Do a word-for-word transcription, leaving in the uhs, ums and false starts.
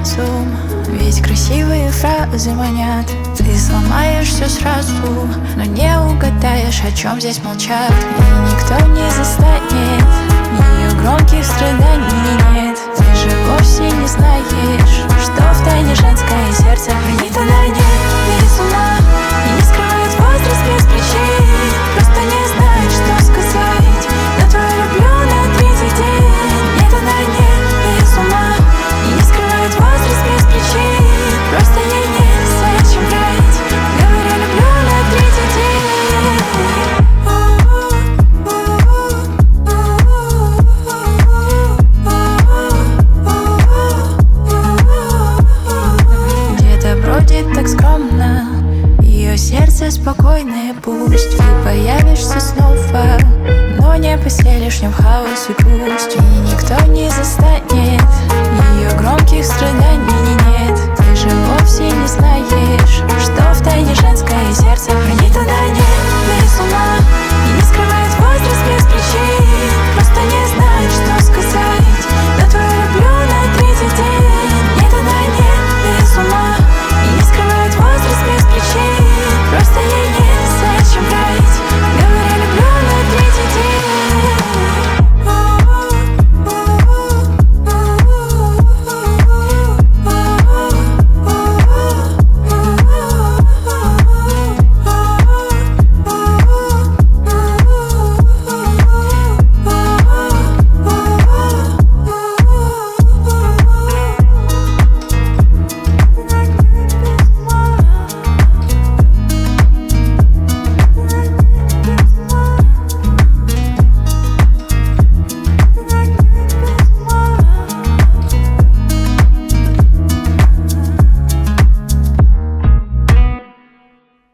лицом. Ведь красивые фразы манят, ты сломаешь все сразу, но не угадаешь, о чем здесь молчат. И никто не застанет, ее громких страданий нет. Ты же вовсе не знаешь, что в тайне женское сердце хранит. Она не без ума и не скрывает возраст без причин, просто не знает, что сказать. Но твою люблю на третий день. Нет, она не без ума и не скрывает возраст без причин, просто ей нет зачем врать. Говорю, люблю на третий день. Где-то бродит так скромно ее сердце спокойное, пусть ты появишься снова, но не поселишь в нем хаос и грусть. И никто не застанет